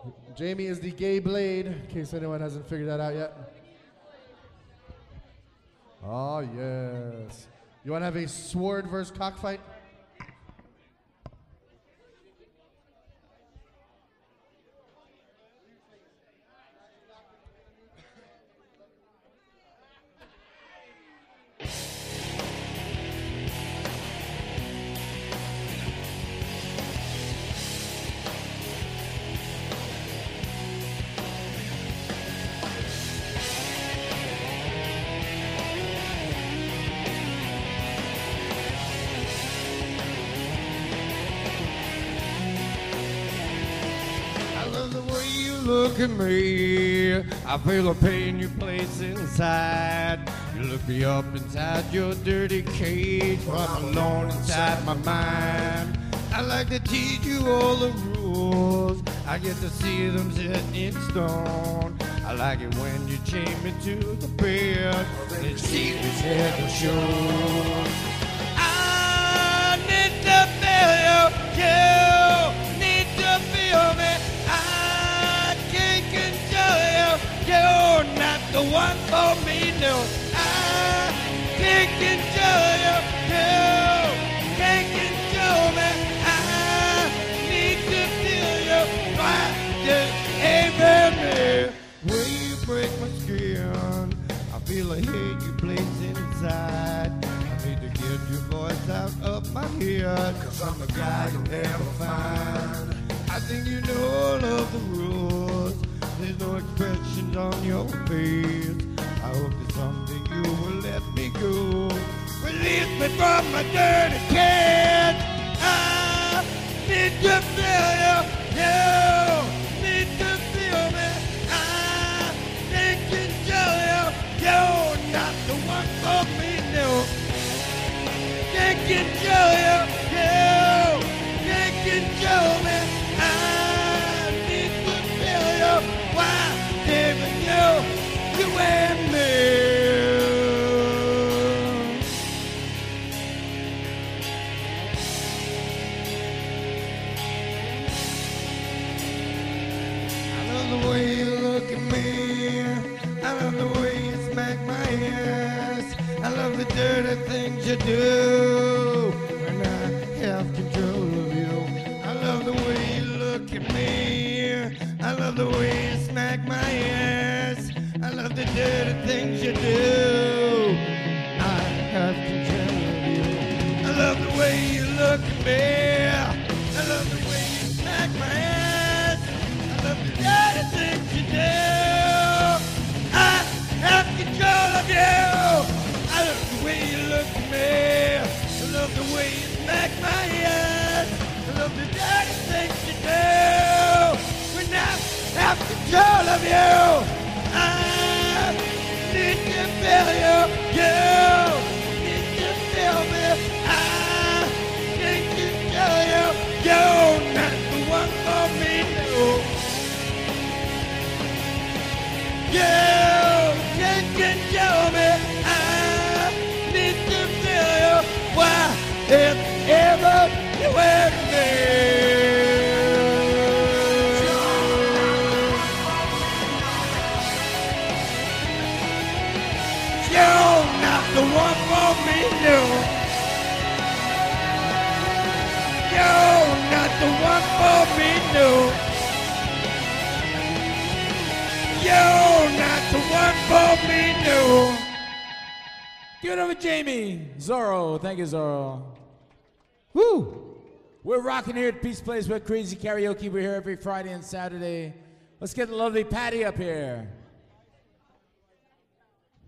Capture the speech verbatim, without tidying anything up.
Jamie is the gay blade, in case anyone hasn't figured that out yet. Oh, yes. You want to have a sword versus cockfight? Look at me, I feel the pain you place inside. You look me up inside your dirty cage, I'm alone inside my mind. I like to teach you all the rules, I get to see them set in stone. I like it when you chain me to the bed, and it's secrets head to show. I need to feel you, you need to feel me. You're not the one for me, no. I can't control you, you can't control me. I need to feel you, why just aim me. When you break my skin, I feel a hate you place inside. I need to get your voice out of my head, cause I'm the guy you'll never find. I think you know all of the rules, there's no expressions on your face. I hope that someday you will let me go, release me from my dirty cage. I need to feel you, you need to feel me. I can't control you, you're not the one for me, no. Can't control you, you can't control me. I need to feel you. Why didn't you, you and me? I love the way you look at me. I love the way you smack my ass. I love the dirty things you do when I have control of you. I love the way you look at me. I love the way you smack my ass. I love the dirty things you do. I have control of you. I love the way you look at me. I love the way you smack my ass. I love the dirty things you do. I have control of you. I love the way you look at me. I love the way you smack my ass. I love the dirty things you do. When I have control of you, I need to feel you, you need to feel me. I can't control you, you're not the one for me, no. You can't control me, I need to feel you. Why, if ever you were me. You're not the one for me, no. You're not the one for me, no. You're not the one for me, no. Give it over, Jamie. Zorro. Thank you, Zorro. Woo! We're rocking here at Peace Place with Crazy Karaoke. We're here every Friday and Saturday. Let's get the lovely Patty up here.